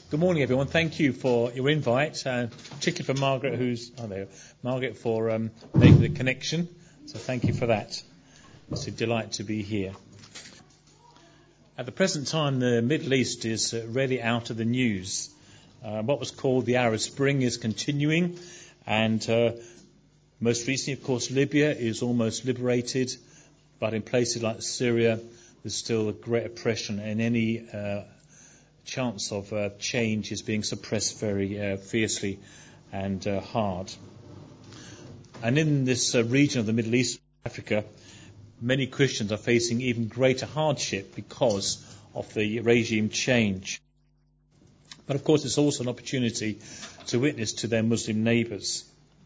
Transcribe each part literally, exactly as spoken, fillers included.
Good morning, everyone. Thank you for your invite, uh, particularly for Margaret, who's oh there, Margaret for um, making the connection. So thank you for that. It's a delight to be here. At the present time, the Middle East is uh, really out of the news. Uh, what was called the Arab Spring is continuing, and uh, most recently, of course, Libya is almost liberated, but in places like Syria, there's still a great oppression, and any uh, chance of uh, change is being suppressed very uh, fiercely and uh, hard. And in this uh, region of the Middle East, Africa, many Christians are facing even greater hardship because of the regime change. But of course, it's also an opportunity to witness to their Muslim neighbours.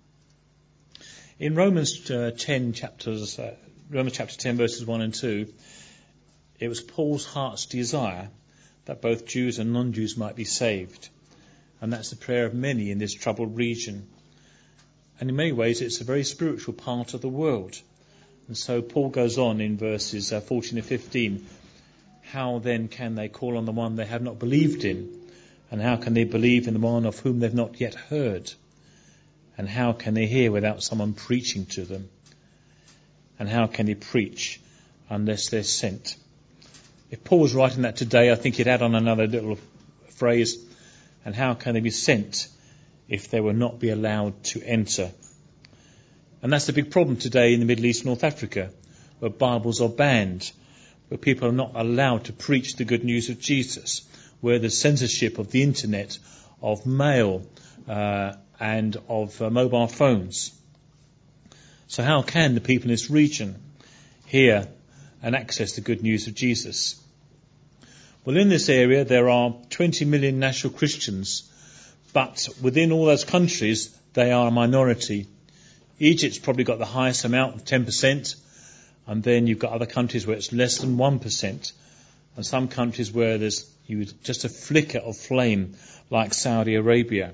In Romans uh, ten chapters, uh, Romans chapter ten verses one and two, it was Paul's heart's desire that both Jews and non-Jews might be saved. And that's the prayer of many in this troubled region. And in many ways, it's a very spiritual part of the world. And so Paul goes on in verses uh, fourteen and fifteen, how then can they call on the one they have not believed in? And how can they believe in the one of whom they've not yet heard? And how can they hear without someone preaching to them? And how can they preach unless they're sent? If Paul was writing that today, I think he'd add on another little phrase, and how can they be sent if they will not be allowed to enter? And that's the big problem today in the Middle East, North Africa, where Bibles are banned, where people are not allowed to preach the good news of Jesus, where there's censorship of the internet, of mail, uh, and of uh, mobile phones. So how can the people in this region hear and access the good news of Jesus? Well, in this area there are twenty million national Christians, but within all those countries they are a minority. Egypt's probably got the highest amount of ten percent, and then you've got other countries where it's less than one percent, and some countries where there's you just a flicker of flame, like Saudi Arabia.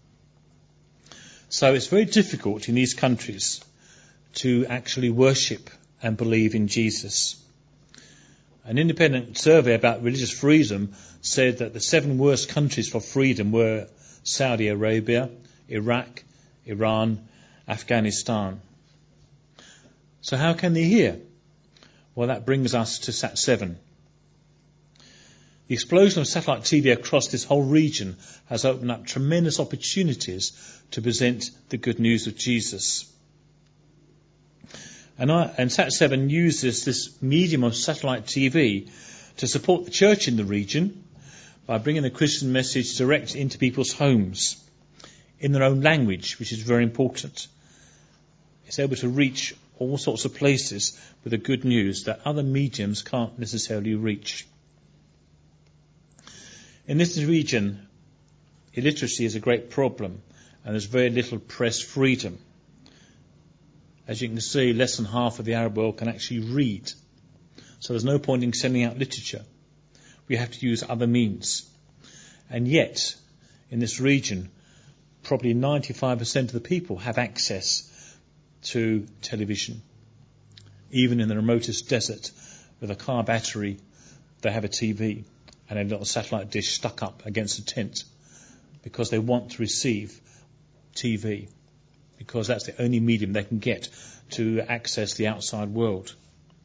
So it's very difficult in these countries to actually worship and believe in Jesus. An independent survey about religious freedom said that the seven worst countries for freedom were Saudi Arabia, Iraq, Iran, Afghanistan. So how can they hear? Well, that brings us to Sat seven. The explosion of satellite T V across this whole region has opened up tremendous opportunities to present the good news of Jesus. And, I, and Sat seven uses this medium of satellite T V to support the church in the region by bringing the Christian message direct into people's homes in their own language, which is very important. It's able to reach all sorts of places with the good news that other mediums can't necessarily reach. In this region, illiteracy is a great problem, and there's very little press freedom. As you can see, less than half of the Arab world can actually read. So there's no point in sending out literature. We have to use other means. And yet, in this region, probably ninety-five percent of the people have access to television. Even in the remotest desert, with a car battery, they have a T V and a little satellite dish stuck up against a tent because they want to receive T V. Because that's the only medium they can get to access the outside world.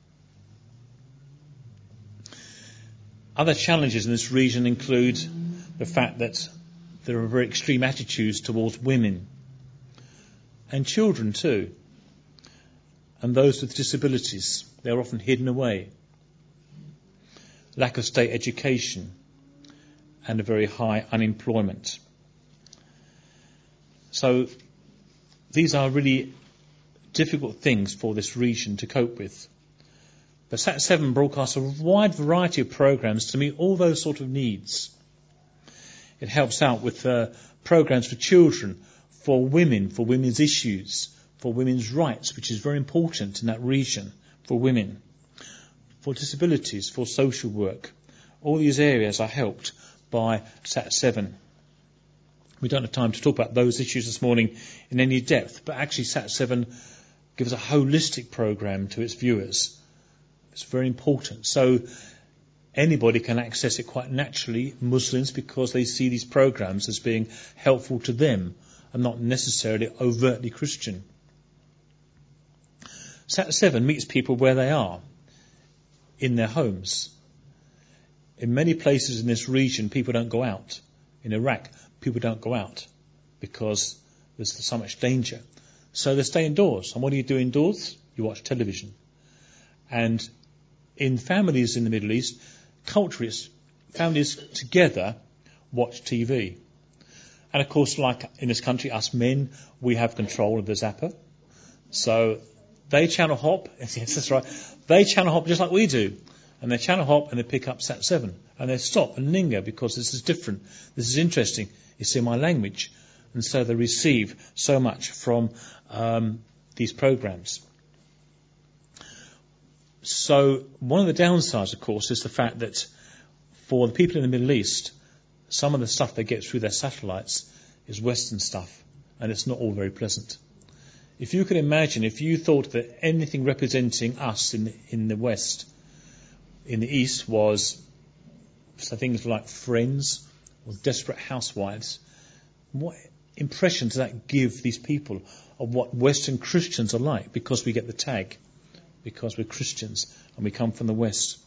Other challenges in this region include the fact that there are very extreme attitudes towards women and children too, and those with disabilities. They're often hidden away. Lack of state education and a very high unemployment. So these are really difficult things for this region to cope with. But Sat seven broadcasts a wide variety of programs to meet all those sort of needs. It helps out with uh, programs for children, for women, for women's issues, for women's rights, which is very important in that region, for women, for disabilities, for social work. All these areas are helped by Sat seven. We don't have time to talk about those issues this morning in any depth, but actually Sat seven gives a holistic program to its viewers. It's very important. So anybody can access it quite naturally, Muslims, because they see these programs as being helpful to them and not necessarily overtly Christian. Sat seven meets people where they are, in their homes. In many places in this region, people don't go out. In Iraq, people don't go out because there's so much danger. So they stay indoors. And what do you do indoors? You watch television. And in families in the Middle East, cultures, families together watch T V. And of course, like in this country, us men, we have control of the zapper. So they channel hop. Yes, that's right. They channel hop just like we do. And they channel hop and they pick up Sat seven. And they stop and linger because this is different. This is interesting. It's in my language. And so they receive so much from um, these programs. So one of the downsides, of course, is the fact that for the people in the Middle East, some of the stuff they get through their satellites is Western stuff. And it's not all very pleasant. If you could imagine, if you thought that anything representing us in the, in the West, in the East, was so things like Friends or Desperate Housewives, what impression does that give these people of what Western Christians are like? Because we get the tag, because we're Christians and we come from the West.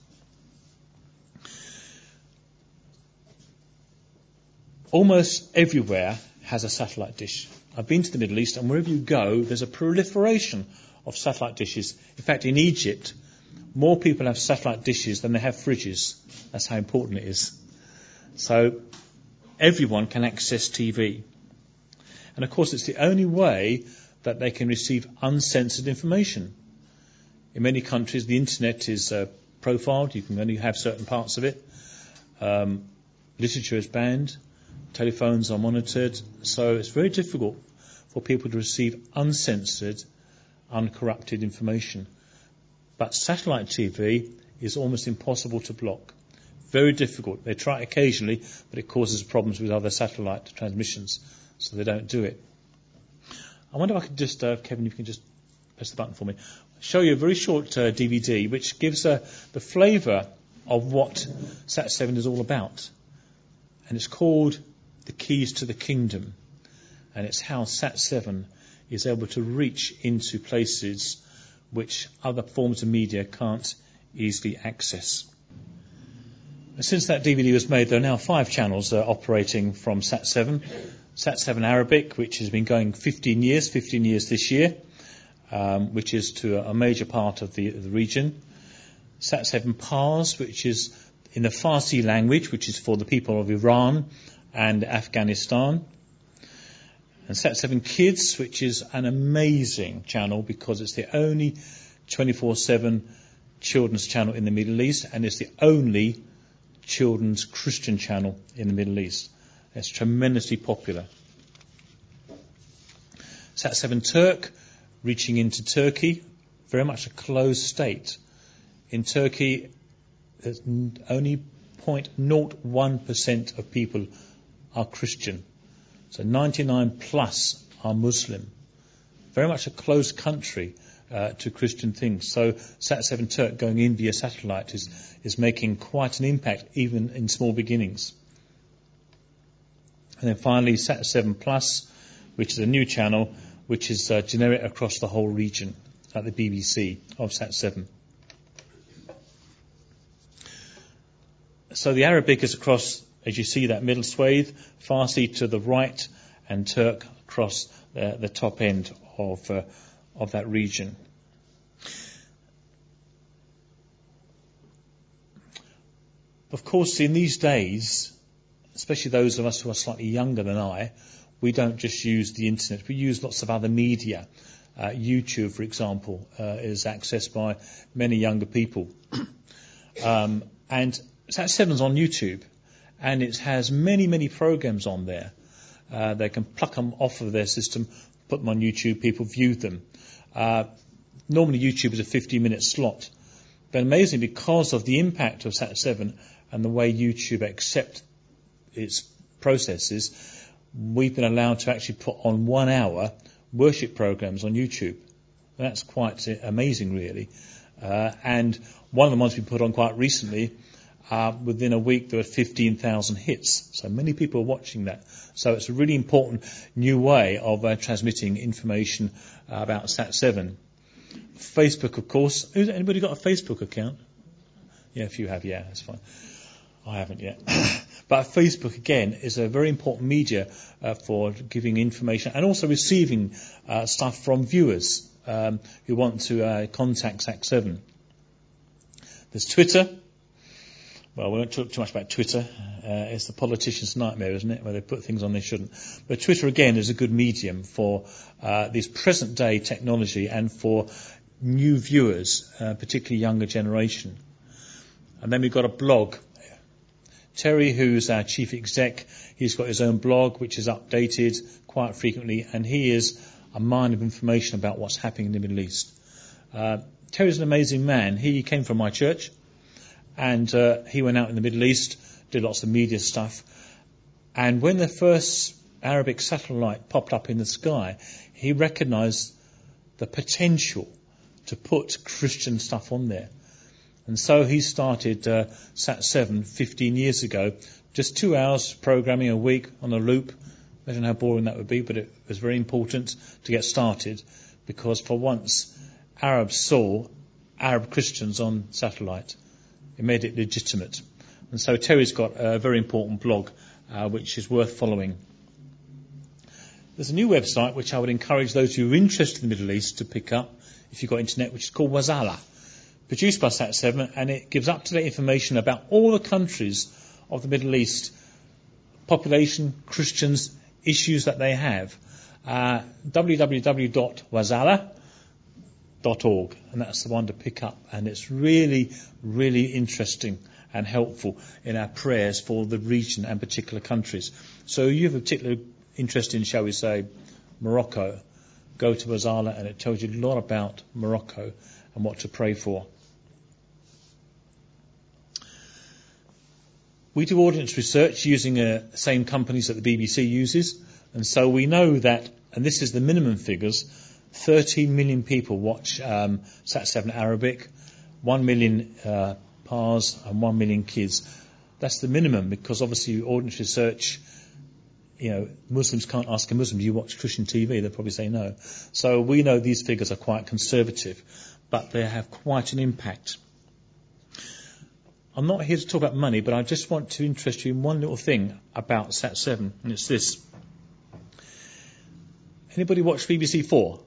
Almost everywhere has a satellite dish. I've been to the Middle East, and wherever you go, there's a proliferation of satellite dishes. In fact, in Egypt, more people have satellite dishes than they have fridges. That's how important it is. So everyone can access T V. And of course, it's the only way that they can receive uncensored information. In many countries, the internet is uh, profiled. You can only have certain parts of it. Um, literature is banned. Telephones are monitored. So it's very difficult for people to receive uncensored, uncorrupted information. But satellite T V is almost impossible to block. Very difficult. They try it occasionally, but it causes problems with other satellite transmissions, so they don't do it. I wonder if I could just, uh, Kevin, if you can just press the button for me, show you a very short uh, D V D which gives uh, the flavour of what Sat seven is all about. And it's called The Keys to the Kingdom. And it's how Sat seven is able to reach into places which other forms of media can't easily access. And since that D V D was made, there are now five channels uh, operating from Sat seven. Sat seven Arabic, which has been going fifteen years, fifteen years this year, um, which is to a major part of the, the region. Sat seven Pars, which is in the Farsi language, which is for the people of Iran and Afghanistan. And Sat seven Kids, which is an amazing channel because it's the only twenty-four seven children's channel in the Middle East, and it's the only children's Christian channel in the Middle East. It's tremendously popular. Sat seven Turk, reaching into Turkey, very much a closed state. In Turkey, there's only zero point zero one percent of people are Christian. So ninety-nine plus are Muslim. Very much a closed country uh, to Christian things. So Sat seven Turk going in via satellite is, is making quite an impact even in small beginnings. And then finally Sat seven Plus, which is a new channel which is uh, generic across the whole region, like the B B C of Sat seven. So the Arabic is across, as you see, that middle swathe, Farsi to the right, and Turk across the, the top end of uh, of that region. Of course, in these days, especially those of us who are slightly younger than I, we don't just use the internet. We use lots of other media. Uh, YouTube, for example, uh, is accessed by many younger people. um, and Sat seven's on YouTube, and it has many, many programs on there. Uh, they can pluck them off of their system, put them on YouTube, people view them. Uh, normally YouTube is a fifteen minute slot. But amazingly, because of the impact of Sat seven and the way YouTube accept its processes, we've been allowed to actually put on one hour worship programs on YouTube. That's quite amazing, really. Uh, and one of the ones we put on quite recently uh, within a week there were fifteen thousand hits. So many people are watching that. So it's a really important new way of uh, transmitting information uh, about Sat seven. Facebook, of course. Who's, anybody got a Facebook account? Yeah, if you have, yeah, that's fine. I haven't yet. But Facebook, again, is a very important media uh, for giving information and also receiving uh, stuff from viewers um, who want to uh, contact Sat seven. There's Twitter. Well, we won't talk too much about Twitter. Uh, it's the politician's nightmare, isn't it, where they put things on they shouldn't. But Twitter, again, is a good medium for uh, this present-day technology and for new viewers, uh, particularly younger generation. And then we've got a blog. Terry, who's our chief exec, he's got his own blog, which is updated quite frequently, and he is a mine of information about what's happening in the Middle East. Uh, Terry's an amazing man. He came from my church, and uh, he went out in the Middle East, did lots of media stuff, and when the first Arabic satellite popped up in the sky, he recognised the potential to put Christian stuff on there. And so he started uh, Sat seven fifteen years ago, just two hours programming a week on a loop. Imagine how boring that would be, but it was very important to get started because for once Arabs saw Arab Christians on satellite. It made it legitimate. And so Terry's got a very important blog uh, which is worth following. There's a new website which I would encourage those who are interested in the Middle East to pick up if you've got internet, which is called Wazala. Produced by Sat seven, and it gives up-to-date information about all the countries of the Middle East, population, Christians, issues that they have. Uh, w w w dot wazala dot org, and that's the one to pick up. And it's really, really interesting and helpful in our prayers for the region and particular countries. So you have a particular interest in, shall we say, Morocco, go to Wazala, and it tells you a lot about Morocco and what to pray for. We do audience research using the uh, same companies that the B B C uses, and so we know that, and this is the minimum figures, thirteen million people watch um, Sat seven Arabic, one million uh, P A Rs and one million kids. That's the minimum because obviously audience research, you know, Muslims can't ask a Muslim, do you watch Christian T V? They'll probably say no. So we know these figures are quite conservative, but they have quite an impact. I'm not here to talk about money, but I just want to interest you in one little thing about Sat seven, and it's this. Anybody watch B B C Four?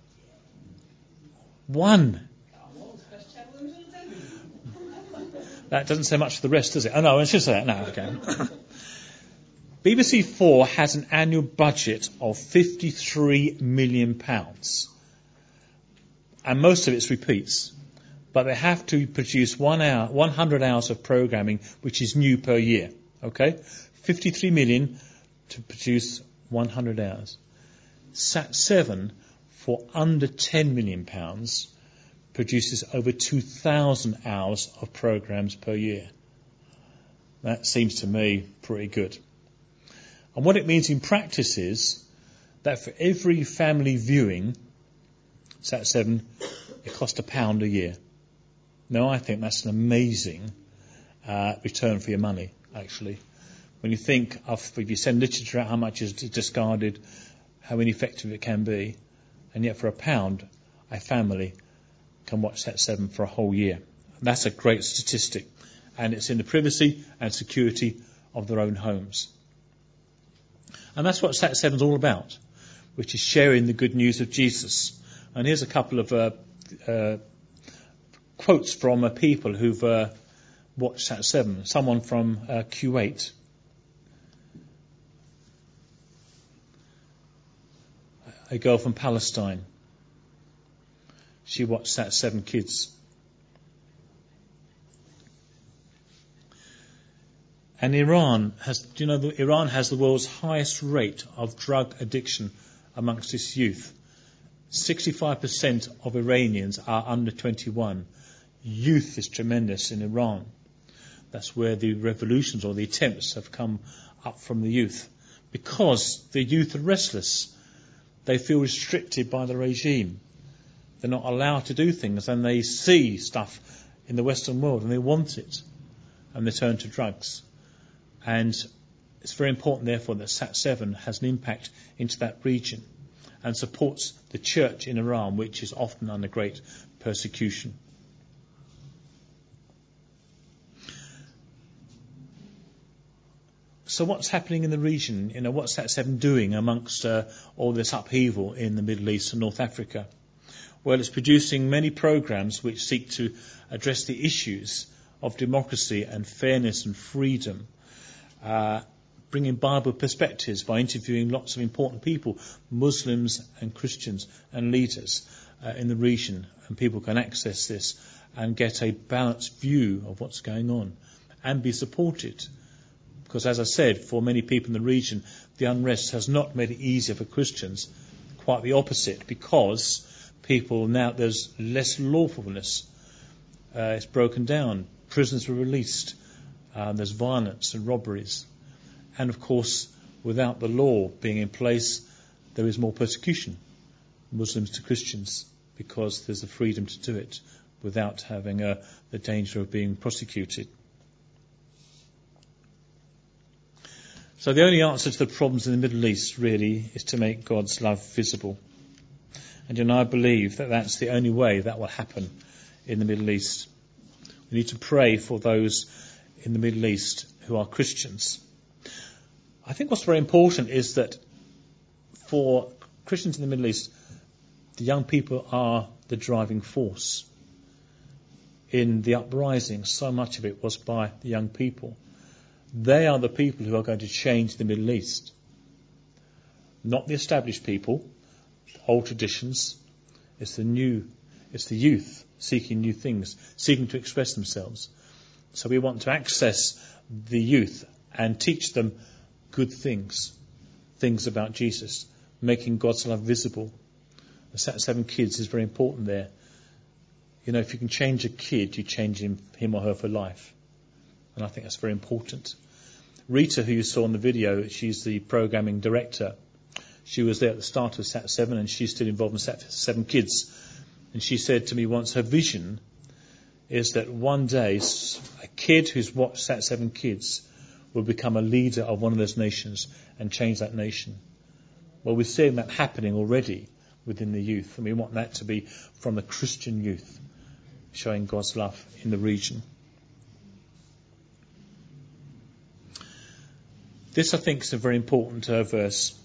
One. That doesn't say much for the rest, does it? Oh no, I should say that now. Okay. B B C Four has an annual budget of fifty-three million pounds, and most of it's repeats. But they have to produce one hour, one hundred hours of programming, which is new per year. Okay, fifty-three million to produce one hundred hours. Sat seven, for under ten million pounds, produces over two thousand hours of programs per year. That seems to me pretty good. And what it means in practice is that for every family viewing Sat seven, it costs a pound a year. Now, I think that's an amazing uh, return for your money, actually. When you think of, if you send literature out, how much is discarded, how ineffective it can be, and yet for a pound, a family can watch Sat seven for a whole year. That's a great statistic, and it's in the privacy and security of their own homes. And that's what Sat seven is all about, which is sharing the good news of Jesus. And here's a couple of uh, uh, quotes from uh, people who've uh, watched Sat seven. Someone from uh, Kuwait. A girl from Palestine. She watched Sat seven Kids. And Iran has, do you know that Iran has the world's highest rate of drug addiction amongst its youth? sixty-five percent of Iranians are under twenty-one. Youth is tremendous in Iran. That's where the revolutions or the attempts have come up from the youth. Because the youth are restless. They feel restricted by the regime. They're not allowed to do things, and they see stuff in the Western world and they want it. and they turn to drugs. And it's very important, therefore, that Sat seven has an impact into that region and supports the church in Iran, which is often under great persecution. So what's happening in the region? You know, what's Sat seven doing amongst uh, all this upheaval in the Middle East and North Africa? Well, it's producing many programs which seek to address the issues of democracy and fairness and freedom, uh, bringing Bible perspectives by interviewing lots of important people, Muslims and Christians and leaders uh, in the region, and people can access this and get a balanced view of what's going on and be supported. Because, as I said, for many people in the region, the unrest has not made it easier for Christians, quite the opposite, because people now, there's less lawfulness. Uh, it's broken down. Prisoners were released. Um, there's violence and robberies. And, of course, without the law being in place, there is more persecution, Muslims to Christians, because there's the freedom to do it without having uh, the danger of being prosecuted. So the only answer to the problems in the Middle East, really, is to make God's love visible. And you know, I believe that that's the only way that will happen in the Middle East. We need to pray for those in the Middle East who are Christians. I think what's very important is that for Christians in the Middle East, the young people are the driving force. In the uprising, so much of it was by the young people. They are the people who are going to change the Middle East. Not the established people, old traditions. It's the new, it's the youth seeking new things, seeking to express themselves. So we want to access the youth and teach them good things, things about Jesus, making God's love visible. The Sat seven Kids is very important there. You know, if you can change a kid, you change him, him or her for life. And I think that's very important. Rita, who you saw in the video, she's the programming director. She was there at the start of Sat seven, and she's still involved in Sat seven Kids. And she said to me once, her vision is that one day a kid who's watched Sat seven Kids will become a leader of one of those nations and change that nation. Well, we're seeing that happening already within the youth, and we want that to be from the Christian youth, showing God's love in the region. This, I think, is a very important uh, verse.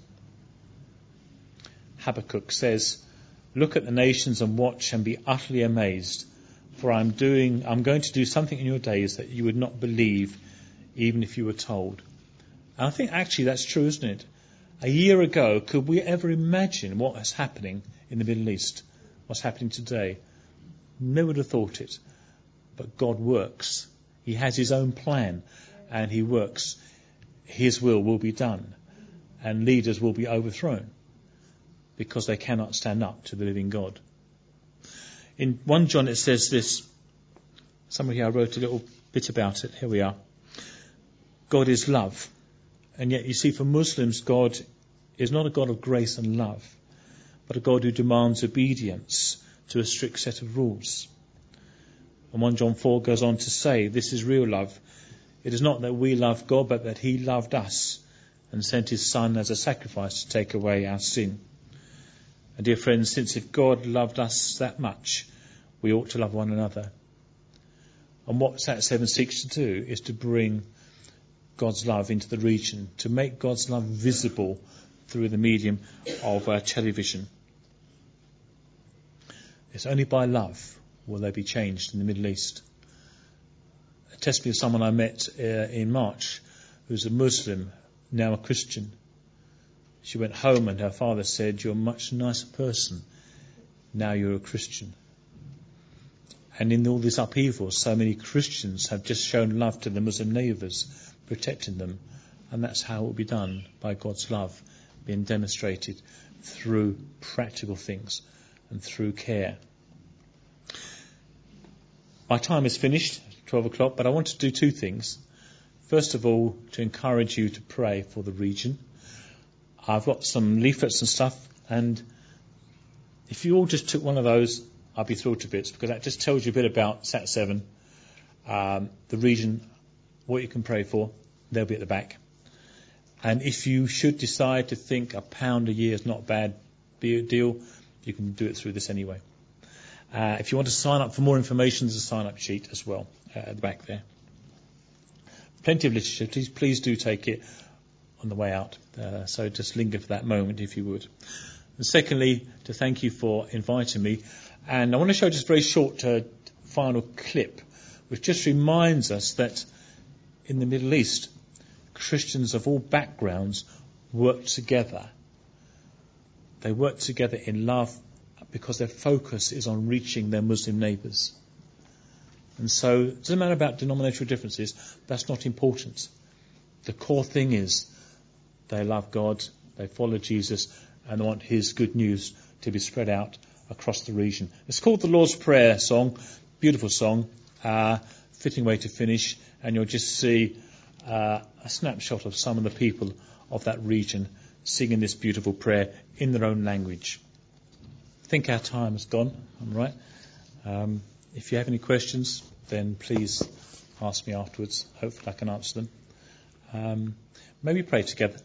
Habakkuk says, "Look at the nations and watch and be utterly amazed, for I'm doing, I'm going to do something in your days that you would not believe, even if you were told." And I think actually that's true, isn't it? A year ago, could we ever imagine what is happening in the Middle East, what's happening today? Never would have thought it. But God works. He has his own plan, and he works. His will will be done, and leaders will be overthrown because they cannot stand up to the living God. In First John it says this. Somebody here wrote a little bit about it. Here we are. God is love. And yet you see, for Muslims, God is not a God of grace and love, but a God who demands obedience to a strict set of rules. And First John four goes on to say, this is real love. It is not that we love God, but that he loved us and sent his Son as a sacrifice to take away our sin. And dear friends, since if God loved us that much, we ought to love one another. And what Sat seven seeks to do is to bring God's love into the region, to make God's love visible through the medium of uh, television. It's only by love will they be changed in the Middle East. A testimony of someone I met uh, in March, who's a Muslim, now a Christian. She went home and her father said, "You're a much nicer person. Now you're a Christian." And in all this upheaval, so many Christians have just shown love to their Muslim neighbours, protecting them. And that's how it will be done, by God's love being demonstrated through practical things and through care. My time is finished, twelve o'clock, but I want to do two things. First of all, to encourage you to pray for the region. I've got some leaflets and stuff, and if you all just took one of those, I'd be thrilled to bits, because that just tells you a bit about Sat seven, um, the region, what you can pray for, they'll be at the back. And if you should decide to think a pound a year is not a bad deal, you can do it through this anyway. Uh, if you want to sign up for more information, there's a sign-up sheet as well uh, at the back there. Plenty of literature. Please, please do take it on the way out. Uh, so just linger for that moment if you would. And secondly, to thank you for inviting me. And I want to show just a very short uh, final clip, which just reminds us that in the Middle East, Christians of all backgrounds work together. They work together in love because their focus is on reaching their Muslim neighbours. And so it doesn't matter about denominational differences, that's not important. The core thing is they love God, they follow Jesus, and they want his good news to be spread out across the region. It's called the Lord's Prayer song, beautiful song, uh, fitting way to finish, and you'll just see uh, a snapshot of some of the people of that region singing this beautiful prayer in their own language. I think our time has gone, I'm right. Um, if you have any questions, then please ask me afterwards. Hopefully I can answer them. Um, maybe pray together.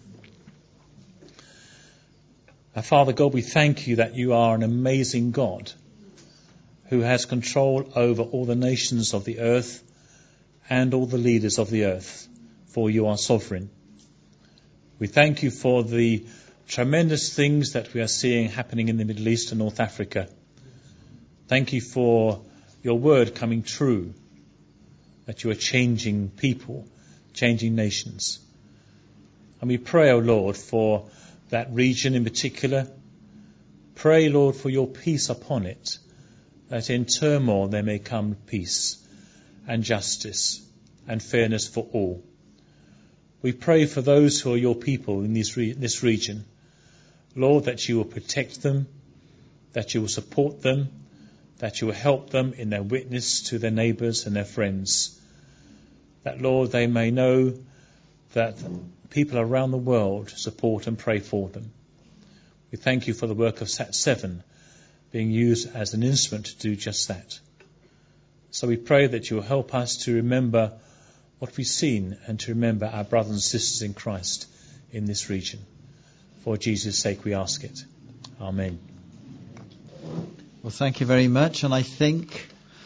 Our Father God, we thank you that you are an amazing God who has control over all the nations of the earth and all the leaders of the earth, for you are sovereign. We thank you for the tremendous things that we are seeing happening in the Middle East and North Africa. Thank you for your word coming true, that you are changing people, changing nations. And we pray, O Lord, for that region in particular. Pray, Lord, for your peace upon it, that in turmoil there may come peace and justice and fairness for all. We pray for those who are your people in this, re- this region. Lord, that you will protect them, that you will support them, that you will help them in their witness to their neighbours and their friends. That, Lord, they may know that people around the world support and pray for them. We thank you for the work of Sat seven being used as an instrument to do just that. So we pray that you will help us to remember what we've seen and to remember our brothers and sisters in Christ in this region. For Jesus' sake we ask it. Amen. Well, thank you very much. And I think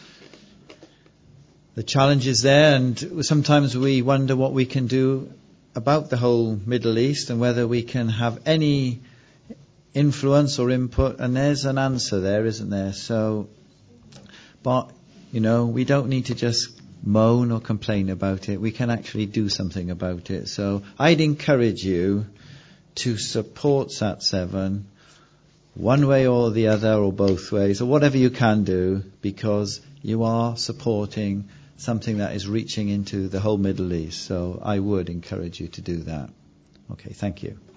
the challenge is there, and sometimes we wonder what we can do about the whole Middle East and whether we can have any influence or input, and there's an answer there, isn't there? So, but, you know, we don't need to just moan or complain about it. We can actually do something about it. So I'd encourage you to support Sat seven one way or the other, or both ways, or whatever you can do, because you are supporting something that is reaching into the whole Middle East. So I would encourage you to do that. Okay, thank you.